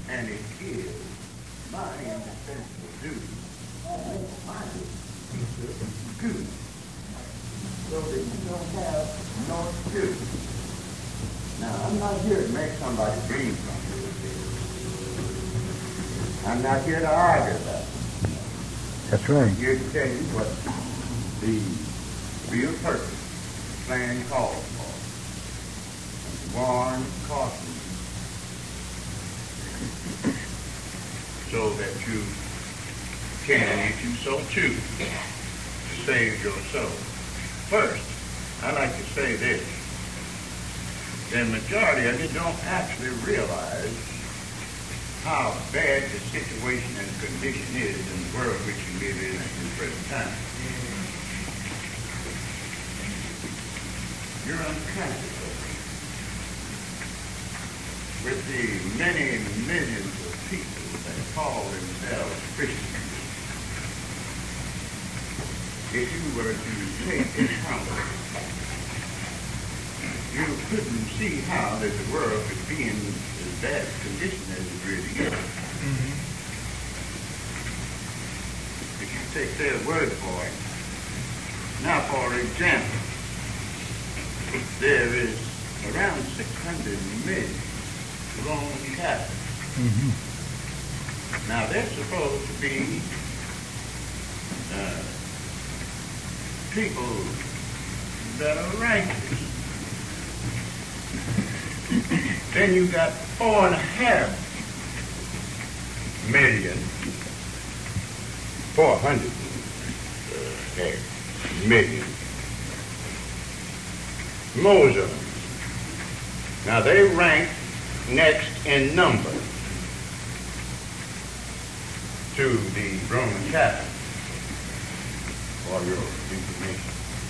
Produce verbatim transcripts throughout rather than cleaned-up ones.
And it is my indispensable duty to make my teacher good, so that you don't have no excuse. Now, I'm not here to make somebody dream something. I'm not here to argue about it. That's right. I'm here to tell you what the real purpose, plan calls for. Warn, caution, so that you can, if you so choose, save your soul. First, I like to say this. The majority of you don't actually realize how bad the situation and condition is in the world which you live in at the present time. You're unconscious with the many millions of people that call themselves Christians. If you were to take this humbly, you couldn't see how that the world could be in as bad a condition as it really is. Mm-hmm. If you take their word for it. Now, for example, there is around six hundred million Roman Catholics. Mm-hmm. Now, they're supposed to be uh, people that are righteous. Then you got four and a half million, four hundred uh, million Muslims. Now they rank next in number to the Roman Catholics, for your information.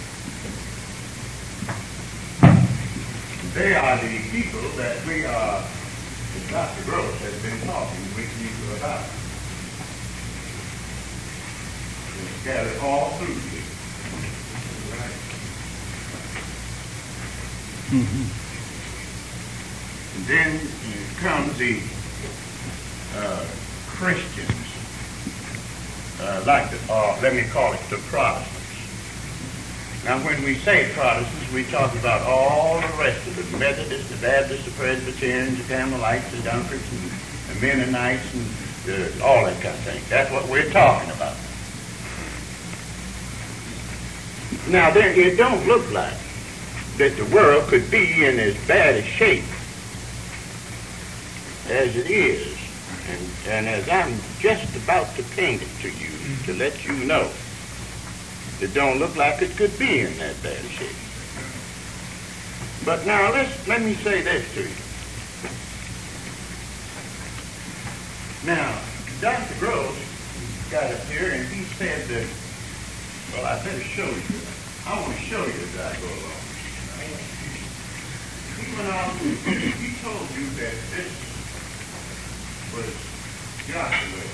They are the people that we are, that Doctor Gross has been talking with you about. It's scattered all through here. Right? Mm-hmm. And then comes the uh, Christians, uh, like the, uh, let me call it the Protestants. Now, when we say Protestants, we talk about all the rest of it, the Methodists, the Baptists, the Presbyterians, the Carmelites, the Dunkers, and the Mennonites, and uh, all that kind of thing. That's what we're talking about. Now, there, it don't look like that the world could be in as bad a shape as it is. And, and as I'm just about to paint it to you, to let you know, it don't look like it could be in that bad a shape. But now let's let me say this to you. Now, Doctor Gross got up here and he said that, well, I better show you. I want to show you as I go along. He went on, he told you that this was Joshua.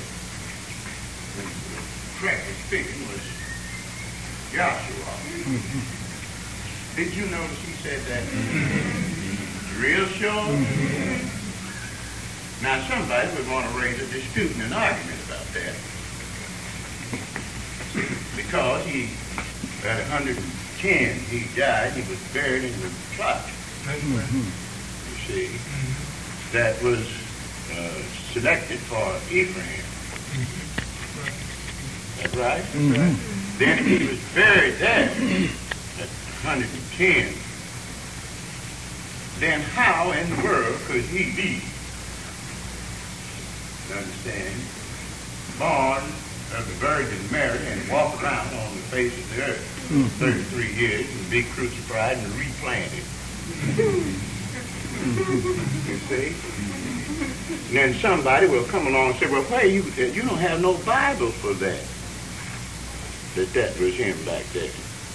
Correctly speaking, was Joshua. Mm-hmm. Did you notice he said that? Mm-hmm. Real sure? Mm-hmm. Now somebody would want to raise a dispute and an argument about that. Because he, at one hundred ten, he died, he was buried in the plot. Mm-hmm. You see, mm-hmm. that was uh, selected for Ephraim. Mm-hmm. That's right? Mm-hmm. Then he was buried there at one hundred ten. Then how in the world could he be, you understand, born of the Virgin Mary and walk around on the face of the earth mm-hmm. thirty-three years and be crucified and replanted? You see? And then somebody will come along and say, well, why you, you don't have no Bible for that. That that was him back there.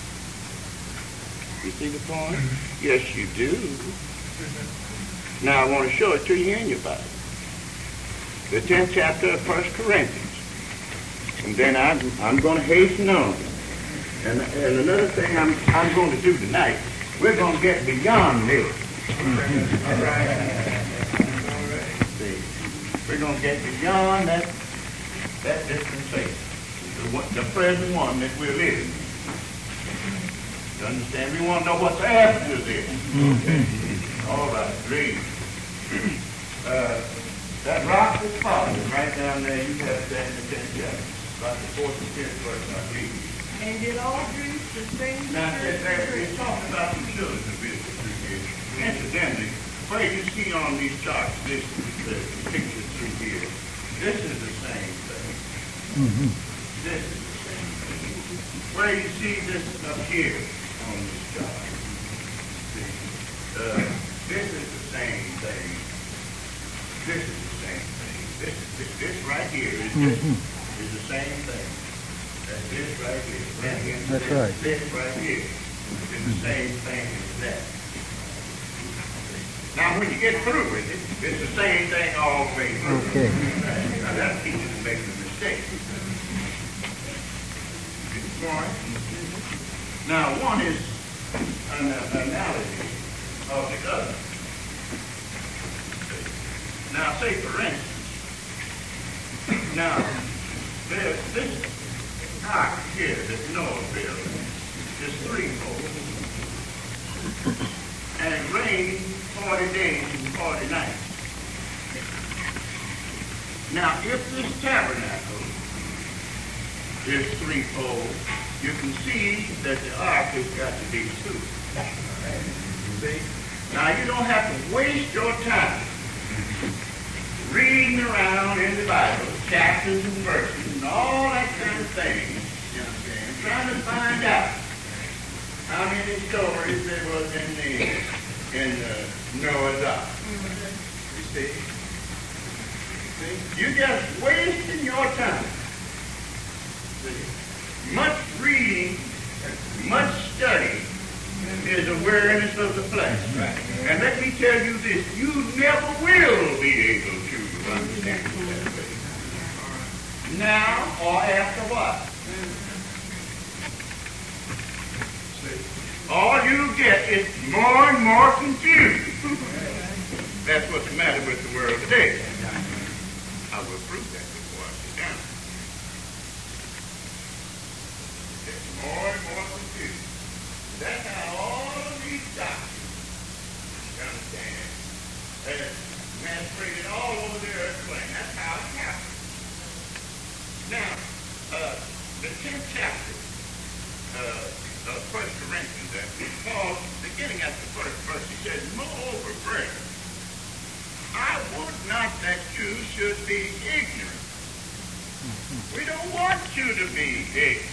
You see the point? Mm-hmm. Yes, you do. Mm-hmm. Now, I want to show it to you in your Bible. The tenth chapter of First Corinthians. And then I'm, I'm going to hasten on. And, and another thing I'm, I'm going to do tonight, we're going to get beyond this. Mm-hmm. All right. See. We're going to get beyond that, that dispensation, the, one- the present one that we're living in. You understand? We want to know what's after this. Okay. All right, read. Uh, that rock is falling right down there. You have that in the tenth chapter. About the fourth and fifth verse, I believe. And did all Greece the same? Now, that, that, we're talking about the children of Israel here. Incidentally, where you see on these charts, this uh, picture through here, this is the same thing. Mm-hmm. This is the same thing. Where you see this up here on this chart, see, uh, this is the same thing. This is the same thing. This, this, this right here is, this, Mm-hmm. is the same thing. That's this right here. And then That's this, right. This right here is the same thing as that. Now, when you get through with it, it's the same thing all the way through. Okay. Now, that teaches you making a mistake. Right? Now, one is an analogy of the other. Now, say for instance, now, there's this ark here that Noah built is threefold, and it rained forty days and forty nights. Now, if this tabernacle is threefold, you can see that the ark has got to be two. See? Now, you don't have to waste your time reading around in the Bible, chapters and verses, and all that kind of thing, you understand, trying to find out how many stories there was in the in uh, Noah's Ark. You see? See? You're just wasting your time. See? Much reading, much study is awareness of the flesh. Right. And let me tell you this, you never will be able to understand it that way. Now or after what? See? All you get is more and more confusion. That's what's the matter with the world today. I will prove that before I sit down. It's more and more confusion. That's how all of these doctrines, you understand, have masqueraded all over the earth plane. That's how it happened. Now, uh, the tenth chapter uh, of First Corinthians, that Paul, beginning at the first verse, he says, "Moreover, brethren, I would not that you should be ignorant." We don't want you to be ignorant.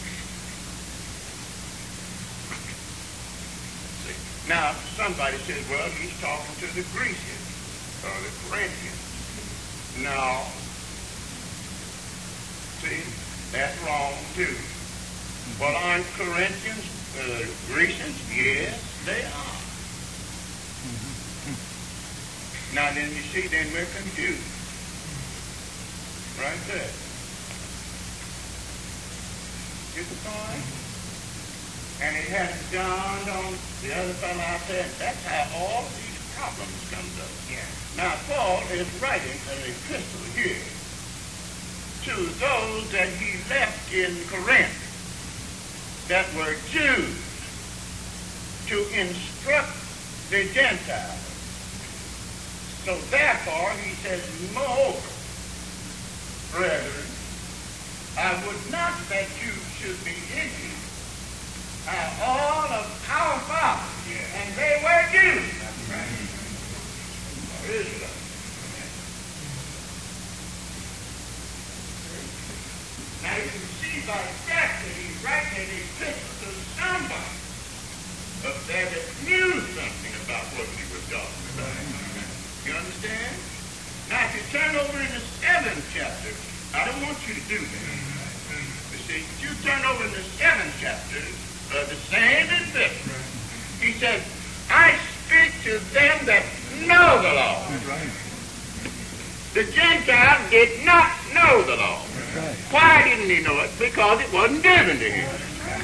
Now, somebody says, well, he's talking to the Grecians or the Corinthians. No. See, that's wrong, too. Well, aren't Corinthians uh, Grecians? Yes, they are. Now, then you see, then we're confused. Right there. Get the point? And it hasn't dawned on the other fellow out there. That's how all these problems come up. Yeah. Now, Paul is writing an epistle here to those that he left in Corinth that were Jews to instruct the Gentiles. So therefore, he says, moreover, brethren, I would not that you should be ignorant. Uh, all of our fathers, yeah. And they were Jews. That's right. Or Israelites. Now you can see by that that he's writing an epistle to somebody up there that knew something about what he was talking about. You understand? Now if you turn over in the seventh chapter, I don't want you to do that. You see, if you turn over in the seventh chapter, Uh, the same epistle. He says, I speak to them that know the law. Right. The Gentiles did not know the law. Right. Why didn't he know it? Because it wasn't given to him.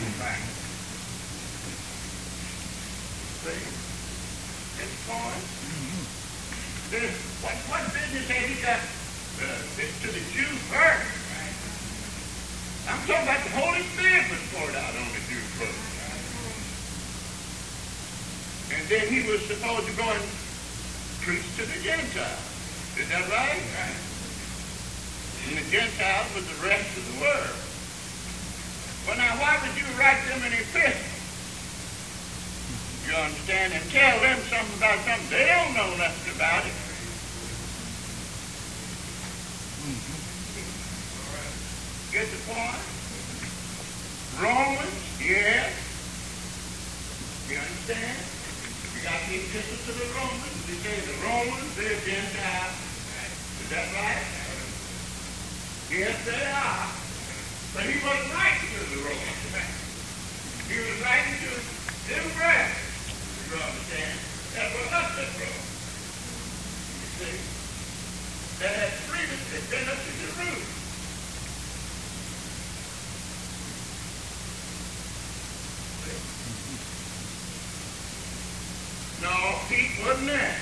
See? This point? This, what, what business has he got uh, it's to the Jew first. I'm talking about the Holy Spirit was poured out on the Jew first. And then he was supposed to go and preach to the Gentiles. Is that right? And the Gentiles was the rest of the world. Well, now, why would you write them an epistle? You understand? And tell them something about something they don't know nothing about it. Get the point? Romans, yes. You understand? We got the epistle to the Romans. They say the Romans, they're Gentiles. Is that right? Yes, they are. But he wasn't writing to the Romans. He was writing to them brethren. You understand? That was us that wrote. You see? That had previously been up to Jerusalem. No, Pete wasn't there.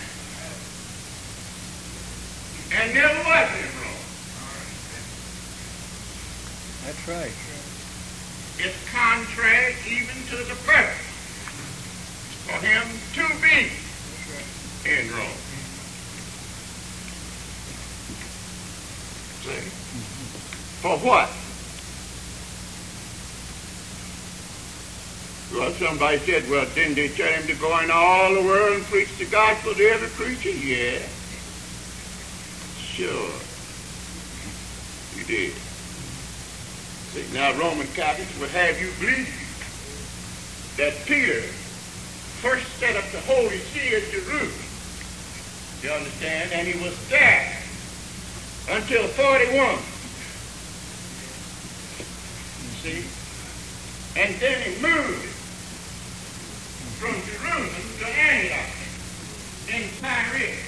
And never was in Rome. That's right. It's contrary even to the purpose for him to be in Rome. See? For what? Well, somebody said, well, didn't they tell him to go in all the world and preach the gospel to every creature? Yeah. Sure. He did. See, now Roman Catholics would have you believe that Peter first set up the Holy See at Jerusalem. You understand? And he was there until forty-one. You see? And then he moved from Jerusalem to Antioch in Syria.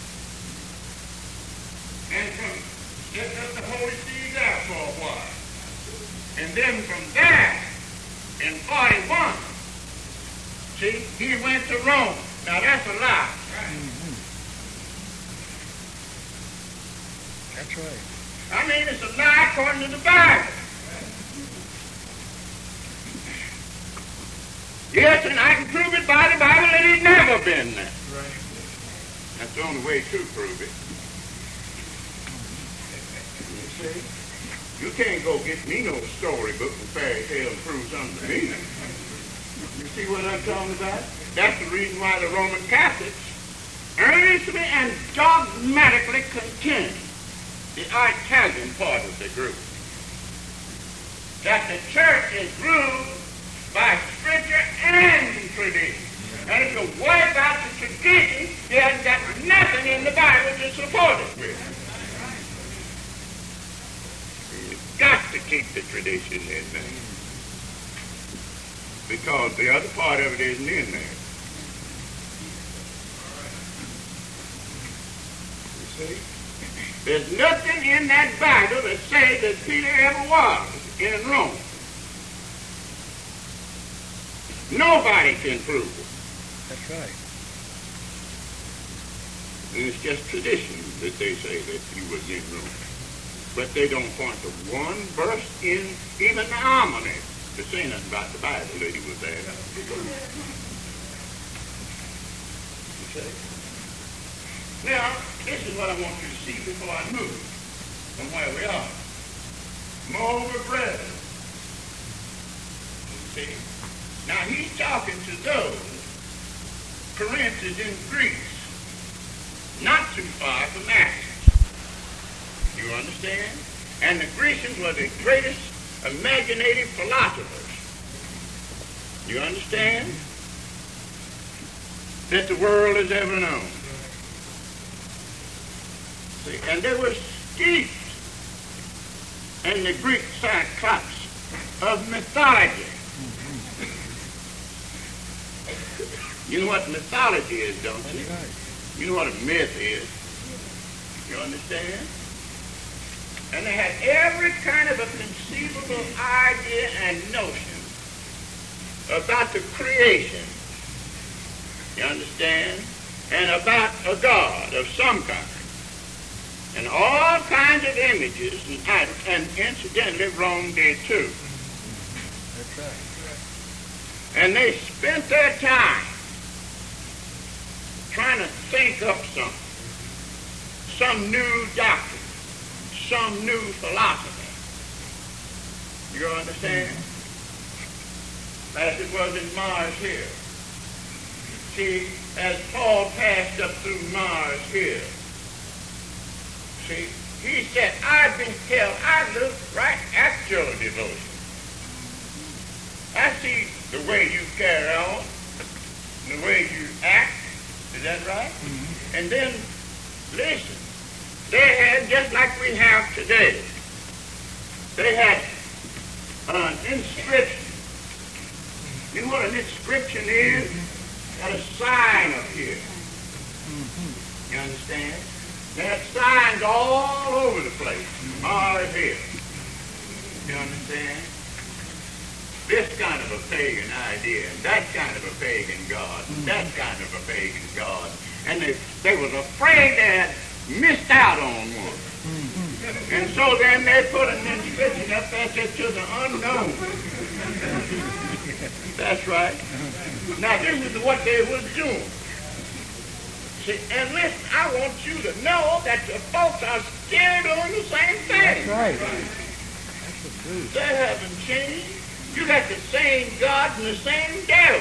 And from set up the Holy See there for a while. And then from there, in forty-one, see, he went to Rome. Now that's a lie. Mm-hmm. That's right. I mean, it's a lie according to the Bible. Yes, and I can prove it by the Bible that he's never been there. Right. That's the only way to prove it. You see? You can't go get me no storybook and fairy tale and prove something to me. You see what I'm talking about? That's the reason why the Roman Catholics earnestly and dogmatically contend the Italian part of the group. That the church is ruled by scripture and tradition. And if you wipe out the tradition, you haven't got nothing in the Bible to support it with. You've got to keep the tradition in there. Because the other part of it isn't in there. You see? There's nothing in that Bible that says that Peter ever was in Rome. Nobody can prove it. That's right. And it's just tradition that they say that he was in Rome. But they don't point to one verse in even the homily to say nothing about the Bible that he was there. You see? Now, this is what I want you to see before I move from where we are. Moreover, brethren. You see? Now, he's talking to those Corinthians in Greece, not too far from Athens. You understand? And the Grecians were the greatest imaginative philosophers. You understand? That the world has ever known. See, and they were steeped in the Greek cyclops of mythology. You know what mythology is, don't you? That's right. You know what a myth is. You understand? And they had every kind of a conceivable idea and notion about the creation. You understand? And about a God of some kind. and all kinds of images, and, and incidentally Rome did too. That's right. And they spent their time trying to think up something, some new doctrine, some new philosophy. You understand? As it was in Mars Hill. See, as Paul passed up through Mars Hill, see, he said, I've been held, I look right at your devotion. I see the way you carry on, the way you act. Is that right? Mm-hmm. And then, listen, they had, just like we have today, they had an inscription. You know what an inscription is? Got a sign up here. Mm-hmm. You understand? They had signs all over the place. Mars Hill. You understand? This kind of a pagan idea, and that kind of a pagan God, and that kind of a pagan God. And they, they was afraid they had missed out on one. Mm-hmm. And so then they put an inscription up there that said, to the unknown. That's right. Now this is what they was doing. See, and listen, I want you to know that the folks are still doing the same thing. That's right. That's the truth. They haven't changed. You got the same God and the same devil.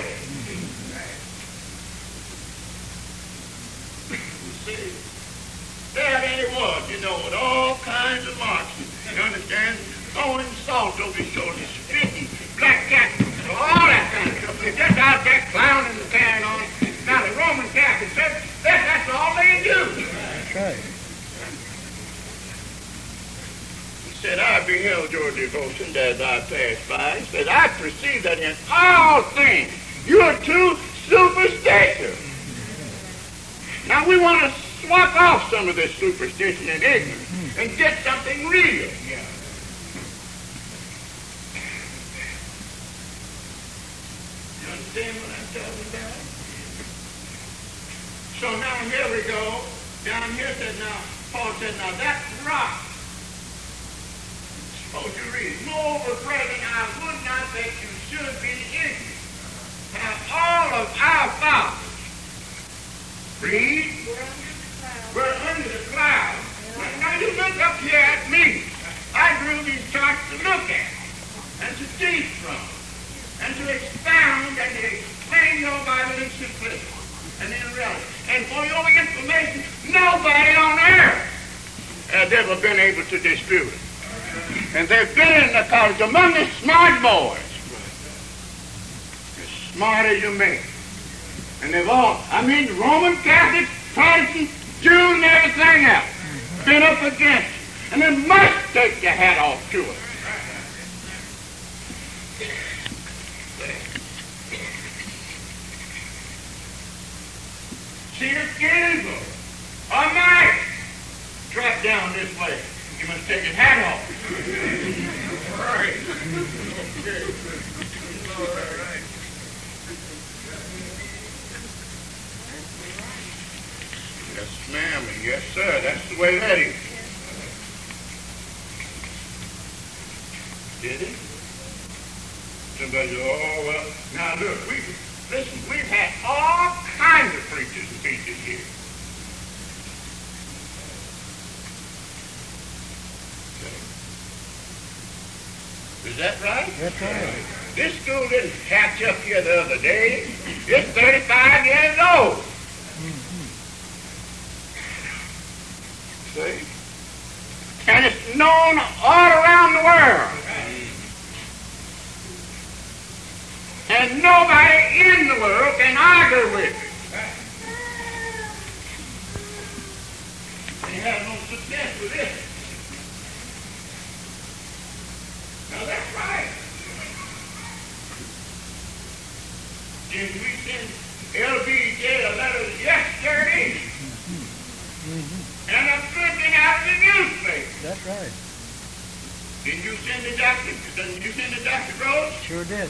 You see, there they was, you know, with all kinds of marks. You understand? Throwing salt over his shoulders, spitting, black cat, all that kind of stuff. They're just out there clowning and carrying on. Now the Roman Catholic Church, that, that's all they do. That's right. He said, I beheld your devotion as I passed by. He said, I perceive that in all things you're too superstitious. Now we want to swap off some of this superstition and ignorance and get something real. You understand what I'm talking about? So now here we go. Down here said now, Paul said, now that rock. Suppose you read it. Moreover, brethren, I would not that you should be ignorant. Have all of our fathers. Read. We're under the cloud. Now you look up here at me. I drew these charts to look at and to teach from and to expound and to explain your Bible in simplicity and in reality. And for your information, nobody on earth has ever been able to dispute it. And they've been in the college among the smart boys. As smart as you may. And they've all, I mean, Roman Catholics, Protestants, Jews, and everything else, been up against it. And they must take their hat off to it. See the scandal. All right. Drop down this way. You must take his hat off. All right. All right. Yes, ma'am, and yes, sir. That's the way that is. Did it? Somebody said, oh, well, now look, we, listen, we've had all kinds of preachers and teachers here. Is that right? That's right. This school didn't catch up here the other day. It's thirty-five years old. Mm-hmm. See? And it's known all around the world. And nobody in the world can argue with it. They have no success with it. Now that's right. Did we send L B J a letter yesterday? Mm-hmm. And a clipping out of the newspaper. That's right. Did you send the doctor? Did you send the Doctor Rose? Sure did.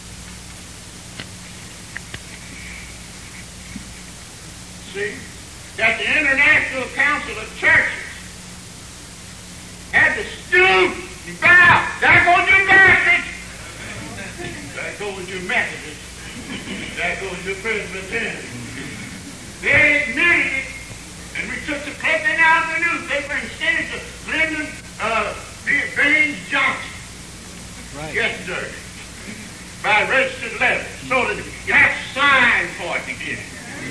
See? that the International Council of Churches had to stoop and bow. There goes your Baptist. There goes your Methodist. There goes your Presbyterian. They admitted it, and we took the clipping out of the newspaper and sent it to Lyndon uh, Baines Johnson. Right. Yesterday. By registered letter. So that you have to sign for it to get it.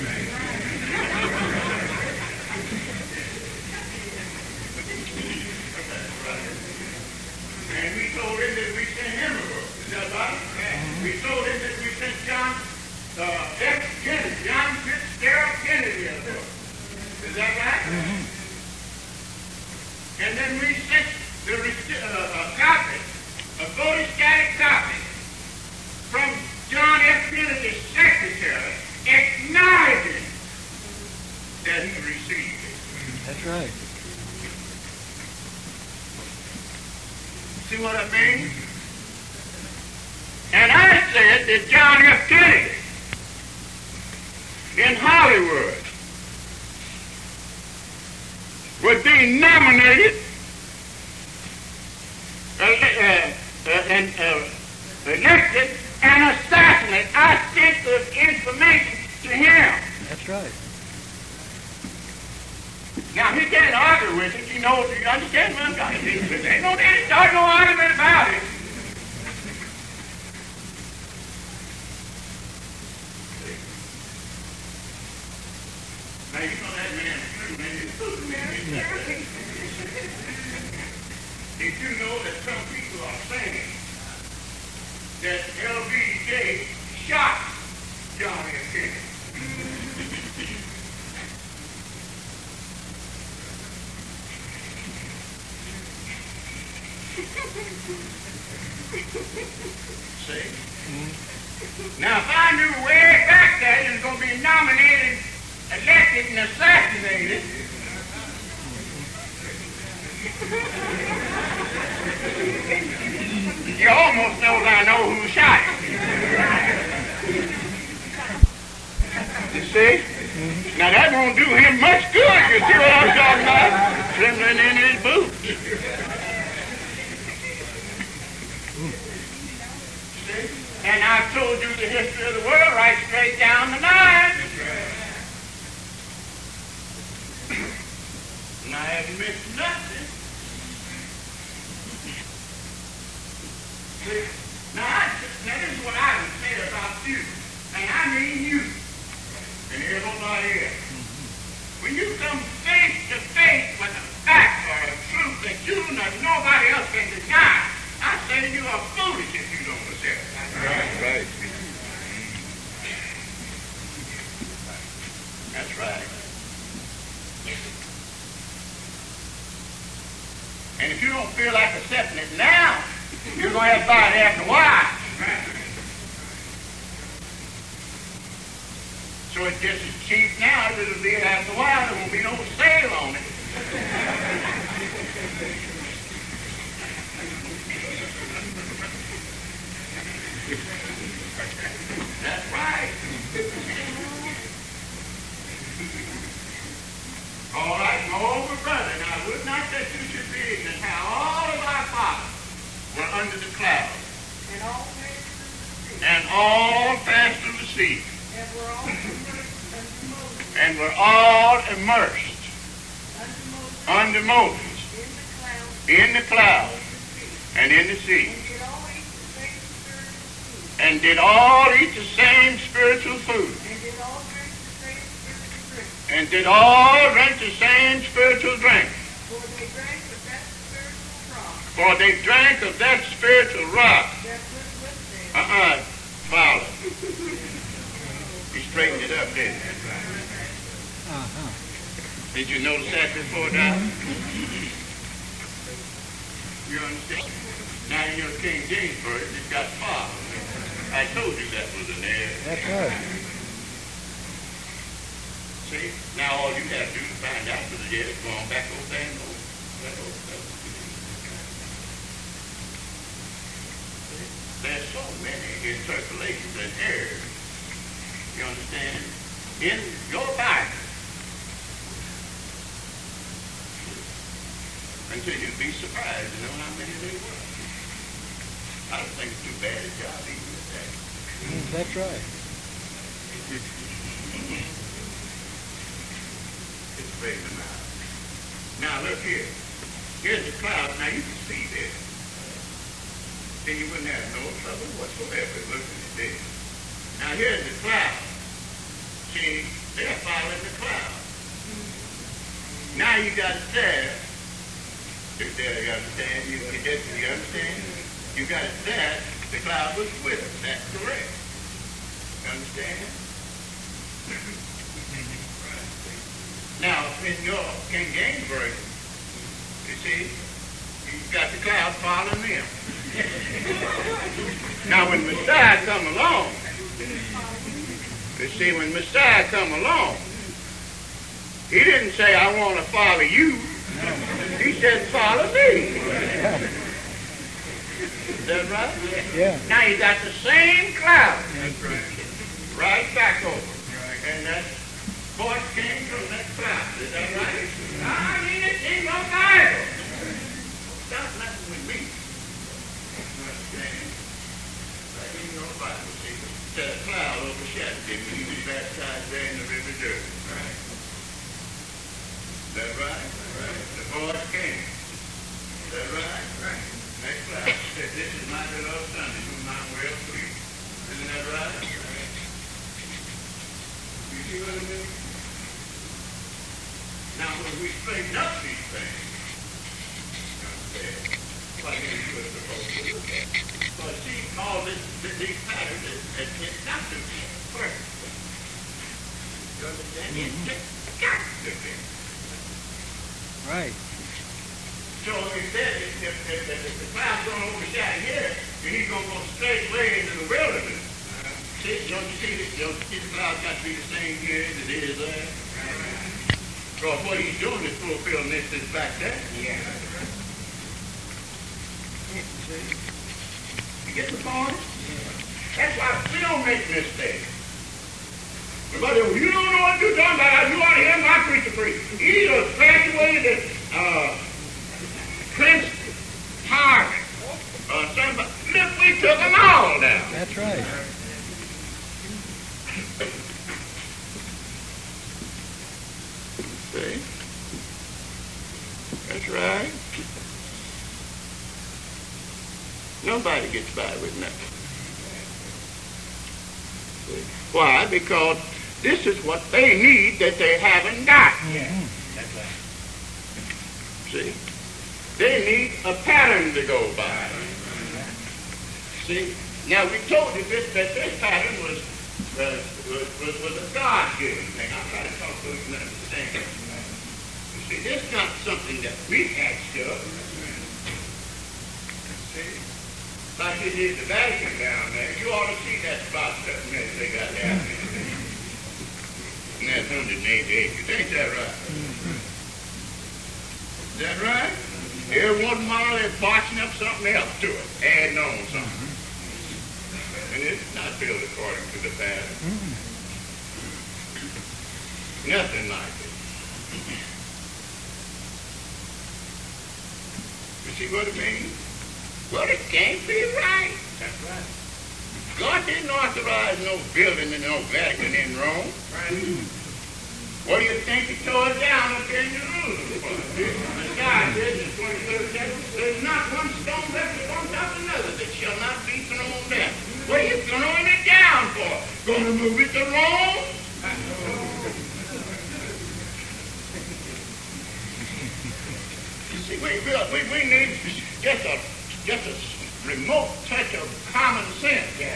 And we told him that we sent him a book. Is that right? Mm-hmm. We told him that we sent John uh, F. Kennedy, John Fitzgerald Kennedy a book. Is that right? Mm-hmm. And then we sent the uh, a copy, a photostatic copy, from John F. Kennedy's secretary, acknowledging that he received it. That's right. See what I mean? And I said that John F. Kennedy in Hollywood would be nominated uh, uh, uh, and uh, elected and assassinated. I sent the information to him. That's right. Now, he can't argue with it. You know, you understand what I'm trying to do? There ain't no, there's no argument about it. Now, you know that man, man. Did you know that some people are saying that L B J shot John F. Kennedy? See? Mm-hmm. Now, if I knew way back that he was going to be nominated, elected, and assassinated, you almost knows I know who shot him. You see? Mm-hmm. Now, that won't do him much good. You see what I'm talking about? Trembling in his boots. And I told you the history of the world right straight down the line. And I haven't missed nothing. See? Now, I, now this is what I would say about you. And I mean you. And everybody else. When you come face to face with a fact or a truth that you and nobody else can deny, I say you are foolish if you don't accept it. Right, right. That's right. And if you don't feel like accepting it now, you're going to have to buy it after a while. So it's just as cheap now as it'll be after a while. There won't be no sale on it. That's right. All right, moreover, brother, now I would not that you should be ignorant how all of our fathers were under the cloud, And all passed through the sea. and all passed through the sea, And were all immersed and unto Moses. were all immersed Unto under Moses. Moses In the cloud. in the cloud And in the sea. and in the sea, And did all eat the same spiritual food. and did all eat the same spiritual food, And did all drink and did all drink the the same spiritual drink. same spiritual drink. For they drank of that spiritual rock For they drank of that spiritual rock. that was with them. Uh-uh. Follow. He straightened it up, didn't he? Uh-huh. Did you notice that before now? You understand? Now in your King James version, it's got follow. I told you that was an error. That's right. See? Now all you have to do to find out whether it is going back over there and over. That over there. There's so many interpolations and errors. You understand? In your Bible. to you, you'd be surprised to know how many they were. I don't think it's too bad a job even at that. Mm, that's right. It's spreading them out. Now look here. Here's the cloud. Now you can see this. Then you wouldn't have no trouble whatsoever looking at this. Now here's the cloud. See, they're following the cloud. Now you got it there. You understand? You, you, you understand? You got it there. The cloud was with us. That's correct. You understand? Now, in your King James version, you see, you've got the cloud following them. Now, when Messiah come along, you see, when Messiah come along, he didn't say, I want to follow you. He said, follow me. Is that right? Yeah. Now, you got the same cloud. That's right. Right back over. And that voice came from that cloud. Is that right? I mean, it's in my Bible. Stop messing with me. Understand? Like in your Bible, see, that a cloud overshadowed him when he was baptized there in the river Jordan. Right. Is that right? Right. The voice came. Is that right? Right. That cloud said, this is my beloved son in whom I'm well pleased. Isn't that right? Right. You see what I mean? Now, when we straighten up these things, what are you supposed to look at? So, see, all this, these patterns, it, it's not to be perfect. You understand? Mm-hmm. It's got to be. Right. So, if, that, if, if, if, if the cloud's going to overshadow here, then he's going to go straight away into the wilderness. Uh, see, don't you see, this, don't you see the cloud's got to be the same here as it is there? Because what he's doing is fulfilling this is back there. Yeah. You get the point? That's why we don't make mistakes. But if you don't know what you're talking about, you ought to hear my preacher preach. He's a graduated uh, Prince Harvey or somebody. Look, we took them all down. That's right. See? That's right. Nobody gets by with nothing. See? Why? Because this is what they need that they haven't got. Yeah. That's right. See? They need a pattern to go by. See? Now we told you this, that this pattern was uh, was, was, was a God-given thing. I'm trying to talk to you and understand. You see, this is not something that we hatched up. See? Like they did the Vatican down there. You ought to see that spot that they got down there. And that's one hundred eighty acres. Ain't that right? Is that right? Every once in a while they're boxing up something else to it, adding on something. And it's not built according to the pattern. Nothing like it. You see what I mean? Well, it can't be right. That's right. God didn't authorize no building in no Vatican in Rome. Right. What do you think he tore it down up here in Jerusalem? The sky says in the twenty-third chapter, there's not one stone left upon top of another that shall not be thrown down. What are you throwing it down for? Going to move it to Rome? You see, we, we, we need just a, just a remote touch of common sense. Yeah.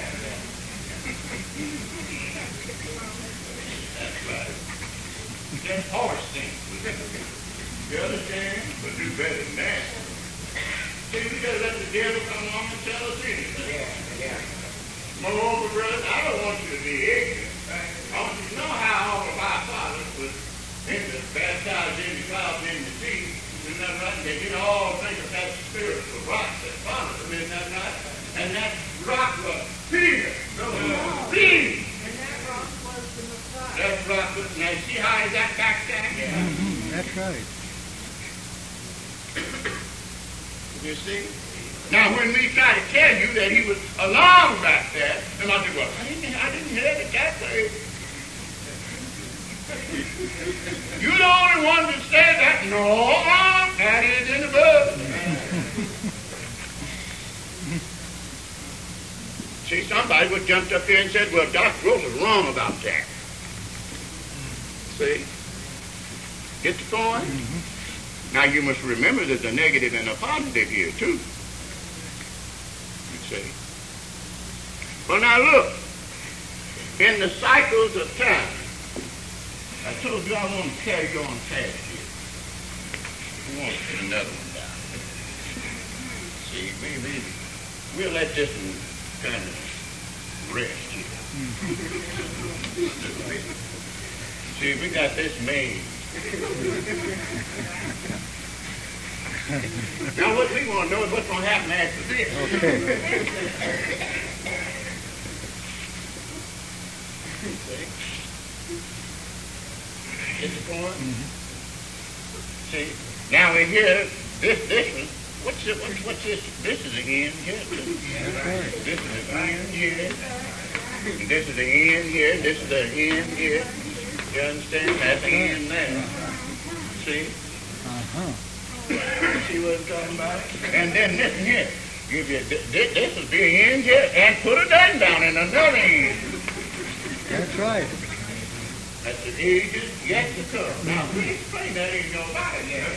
That's right. That's horse things. You understand? But do better than that. See, we gotta let the devil come along and tell us anything. Yeah, yeah. Moreover, brother, I don't want you to be ignorant. I want you to know how all of our fathers was in the baptized in the clouds in the sea. Isn't that right? They did all think of that spiritual rock that followed them. Isn't that right? And that rock was Peter. No, Peter. That rock was, now see how he got back there? Yeah. Mm-hmm. That's right. You see? Now, when we try to tell you that he was along back there, and I say, well, I didn't, I didn't hear it that way. You're the only one that said that. No, uh, that is in the book. See, somebody would jumped up here and said, well, Doctor Rose is wrong about that. See? Get the point? Mm-hmm. Now, you must remember there's a negative and a positive here, too. You see? Well, now, look. In the cycles of time, I told you I want to carry you on past here. I want to put another one down. See, maybe we'll let this one kind of rest here. See, we got this made. Now, what we want to know is what's going to happen after this. Okay. Get the point? Mm-hmm. See, now we hear this, this one. What's it, what's, what's this? This is the end here. This is the end here. And this is the end here. This is the end here. You understand? That's the end there. See? Uh-huh. See what I'm talking about? And then this one here. Give you, this, this will be the end here. And put a done down in another end. That's right. That's the ages yet to come. Now, we explain that ain't nobody yet.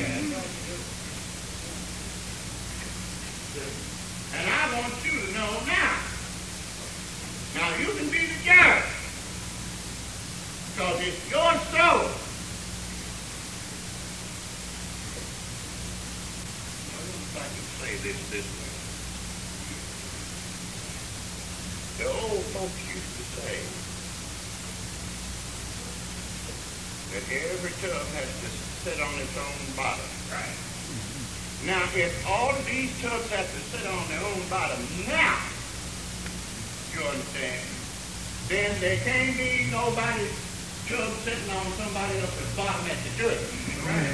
And I want you to know now. Now, you can be the judge. Because it's your soul. I wonder if I can say this this way. The old folks used to say that every tub has to sit on its own bottom. Right. Now, if all of these tubs have to sit on their own bottom now, you understand, then there can't be nobody's tub sitting on somebody else's bottom at the church. Right.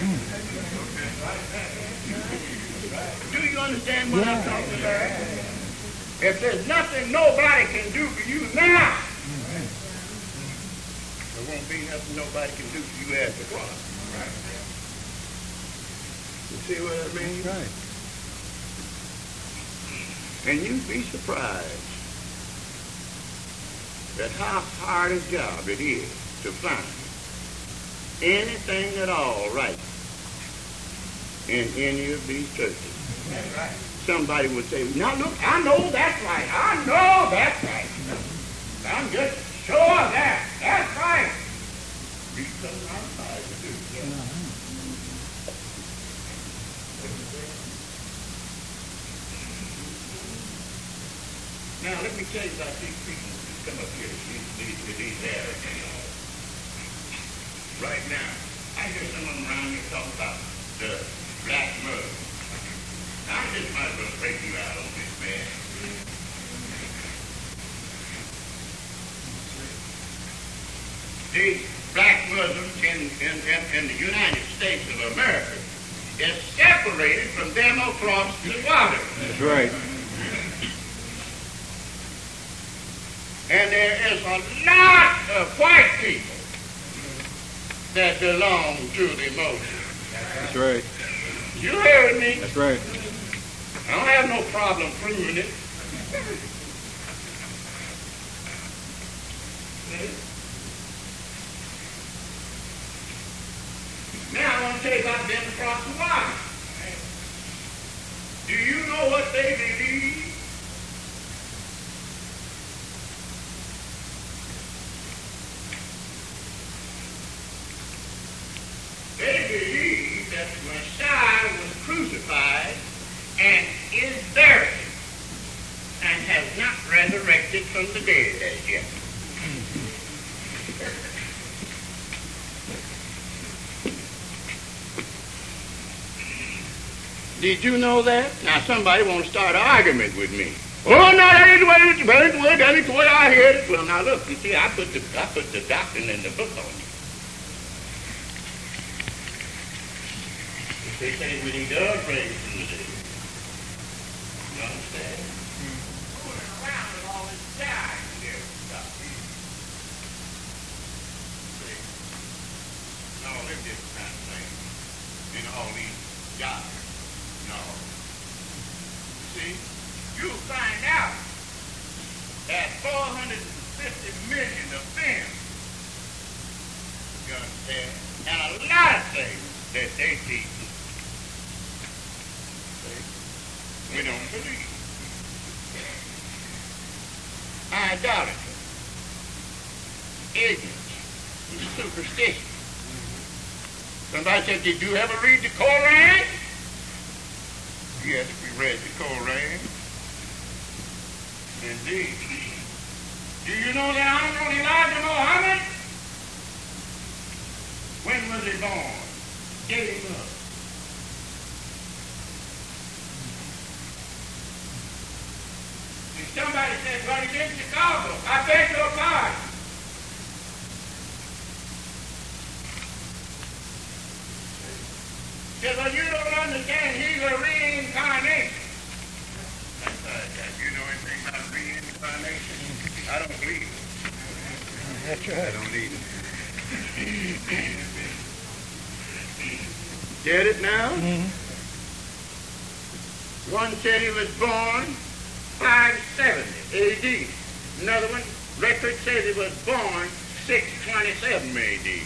Do you understand what I'm talking about? If there's nothing nobody can do for you now, there won't be nothing nobody can do for you after God. Right. You see what I mean? Right. And you'd be surprised at how hard a job it is to find anything at all right in any of these churches. That's right. Somebody would say, now look, I know that's right. I know that's right. I'm just sure of that. That's right. Be something outside to do. Yeah. Uh-huh. Now, let me tell you about these people who come up here to these, these, to these areas. Right now, I hear some of them around here talk about the black mud. I just might as well break you out on this, man. These black Muslims in, in, in, in the United States of America is separated from them across the water. That's right. And there is a lot of white people that belong to the Muslims. That's right. You heard me? That's right. I don't have no problem proving it. Now I want to tell you about them across the water. Do you know what they believe? They believe that the Messiah was crucified and is buried and has not resurrected from the dead as yet. Did you know that? Now somebody wants to start an argument with me. Oh no, that ain't the way it's that ain't the way, that ain't the way I hear it. Well now look, you see, I put the I put the doctrine in the book on you. They say when he does raise from the dead, understand? Fooling around with all this dying and everything stuff. See? No, them different kind of things. In all these jobs. No. See? You'll find out that four hundred fifty million of them, you understand, and a lot of things that they teach, see, we don't believe. Idolatry, ignorance, superstition. Somebody said, did you ever read the Koran? Yes, we read the Koran. Indeed. Do you know the Honorable Elijah Muhammad? When was he born? Get him up. And somebody said, well, he's in Chicago. I beg your pardon. Said, well, you don't understand. He's a reincarnation. That's right. You know anything about reincarnation? I don't believe it. That's right. I don't need it. Get it now? Mm-hmm. One said he was born five seventy A D. Another one, record says he was born six twenty-seven A D.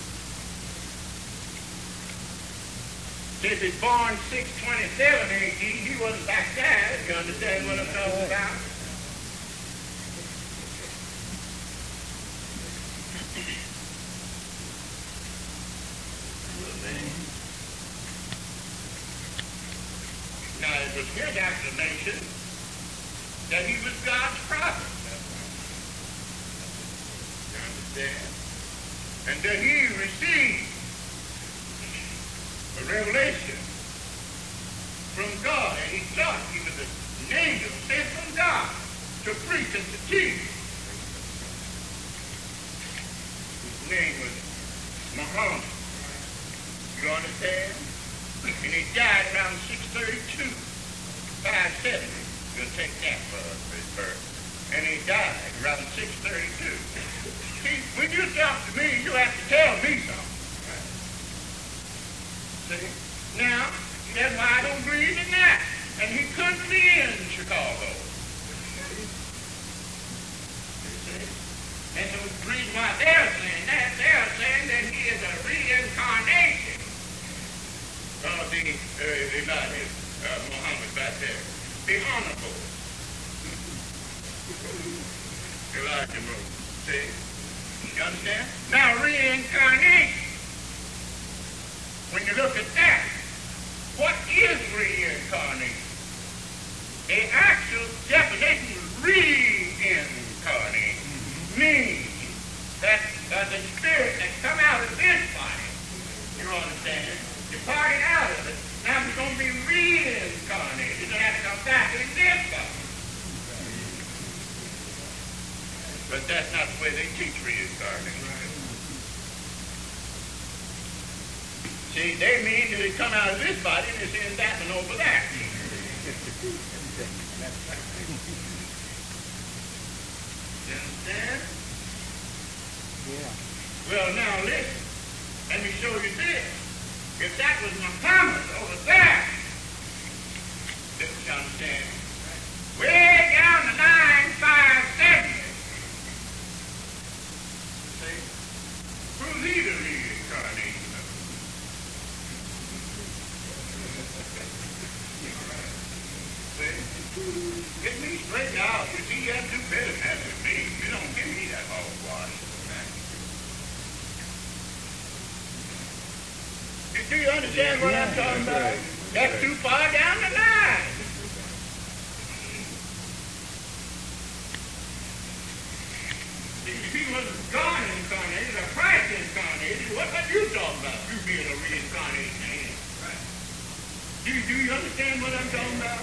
Since he's born six twenty-seven A D, he wasn't baptized. You understand what I'm talking about? Now, it was his explanation that he was God's prophet. You understand? And that he received a revelation from God, and he thought he was an angel sent from God to preach and to teach. His name was Muhammad. You understand? And he died around six thirty-two, five seventy. We'll take that for his birth. And he died around six thirty-two. See, when you talk to me, you have to tell me something. See? Now, that's why I don't believe in that. And he couldn't be in Chicago. You see? And the reason why they're saying that, they're saying that he is a reincarnation of the uh, Elijah uh, Muhammad back there. The Honorable Elijah Muhammad. See? You understand? Now, reincarnation. When you look at that, what is reincarnation? The actual definition of reincarnation means that uh, the spirit that come out of this body, you understand, departed out of it, now it's going to be reincarnated. It has to come back in this body. But that's not the way they teach reincarnation. See, they mean that it come out of this body and it's in that and over that. You understand? Yeah. Well, now listen. Let me show you this. If that was Muhammad over there, this you understand, way down to nine five seventy. See? Who's he the reincarnation of? Get me straight out. You see, you have to do better than that with me. You don't give me that hogwash. Do you understand what I'm talking about? That's too far down the line. If he was God incarnated or Christ incarnated, what are you talking about? You being a reincarnated man. Do, do you understand what I'm talking about?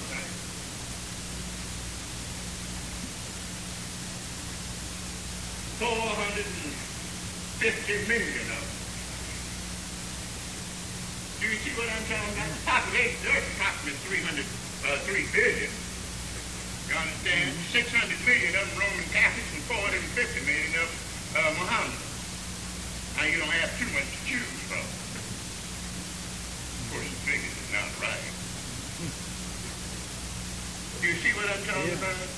Four hundred and fifty million of them. Do you see what I'm talking about? The population of the earth is approximately three hundred, uh, three billion. understand? six hundred million of them Roman Catholics and four hundred fifty million of them uh, Mohammedan. Now you don't have too much to choose from. Of course, the figures is not right. You see what I'm talking Yeah. about?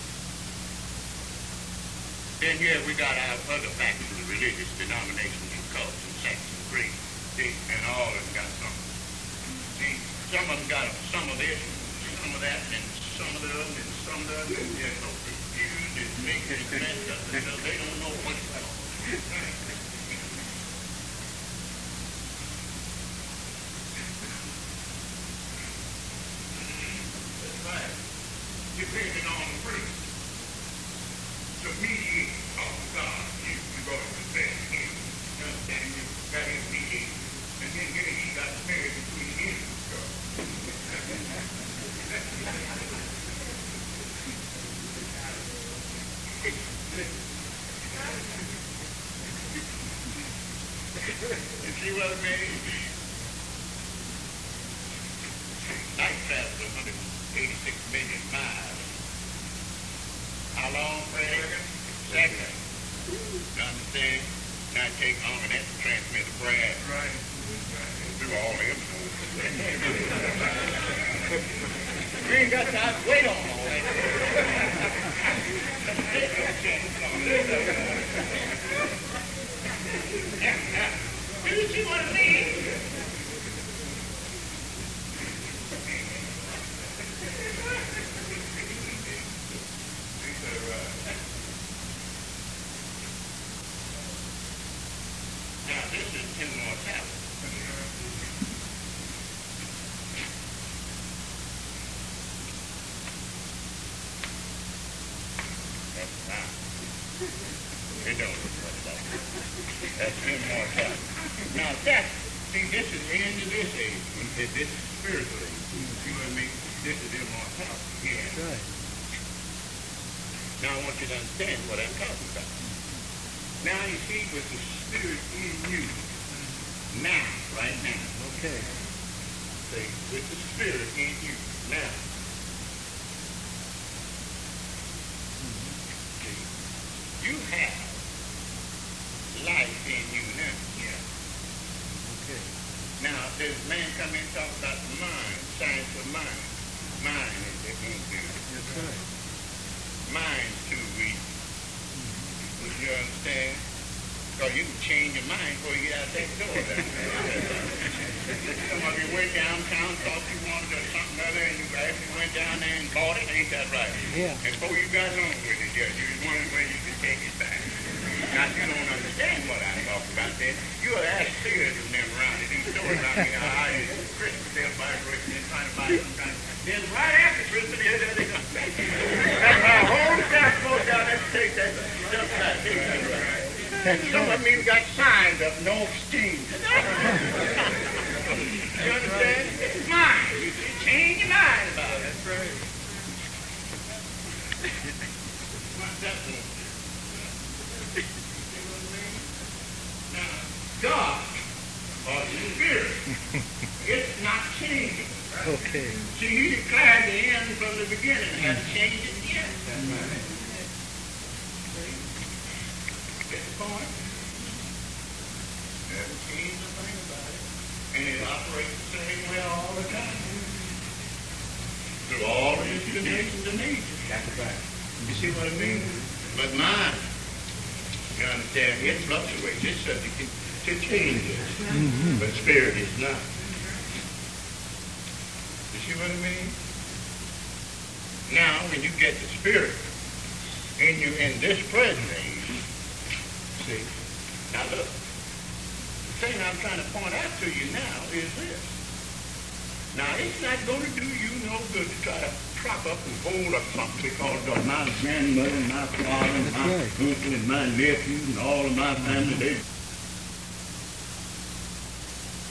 Then, yeah, we got our other factions of religious denominations and cults and sects and creeds. See? And all of them got something. See? Some of them got some of this, and some of that, and some of the other, and some of the other. And they're so confused and making it messed up until they don't know what's going on. That's right. Depending on the priest. To mediate of God, you, you go to confess him. You understand? You got him mediate. And then here he got married between him and God. You see what I mean? Light traveled one hundred eighty-six million miles. How long, Fred? Second. You understand? Now it takes longer than that to transmit a brand. Right. Do all them. We ain't got time to wait on all that. Do you see what I mean? Now this is immortality. That's fine. It don't look much like it. That's immortality. Now that, see, this is the end of this age. This is spiritual age. You see what I mean? This is immortality. Yeah. That's right. Now I want you to understand what I'm talking about. Now you see, with the spirit in you, now, right now, Okay. see, with the spirit in you, now. See, you have life in you now. Yeah. Okay. Now, there's man come in and talk about the mind, science of mind. Mind is the thing. That's right. Mind's too weak. Would you understand? Because you can change your mind before you get out that door. Some of you went downtown, thought you wanted or something other, and you actually went down there and bought it. Ain't that right? Yeah. And before you got home with it, yeah, you was wondering where you could take it back. Now, you don't understand what I'm talking about then. You are ask serious of them around it. These stores around here, how I use Christmas, they'll buy Christmas and try to buy some kind of... Then right after Christmas, they're going to come back. That's why a whole staff goes down there to take that stuff back. Take that right. That's Some of right. them even got signs up, no exchange. You understand? It's mine. You can change your mind about it. That's right. What's that for? Now, God, or the Spirit, it's not changing. Okay. See, he declared the end from the beginning. Hasn't changed it yet. That's right. Get the point? Hasn't changed a thing about it. And it operates the same way all the time. Through all the incarnations of nature. That's right. You see what I mean? But mine, you understand, it fluctuates. It's subject to changes. Mm-hmm. But spirit is not. You see what I mean? Now, when you get the spirit in you in this present age, see, now look, the thing I'm trying to point out to you now is this. Now, it's not going to do you no good to try to prop up and hold up something because of my grandmother and my father and my That's right. uncle and my nephews and all of my family, they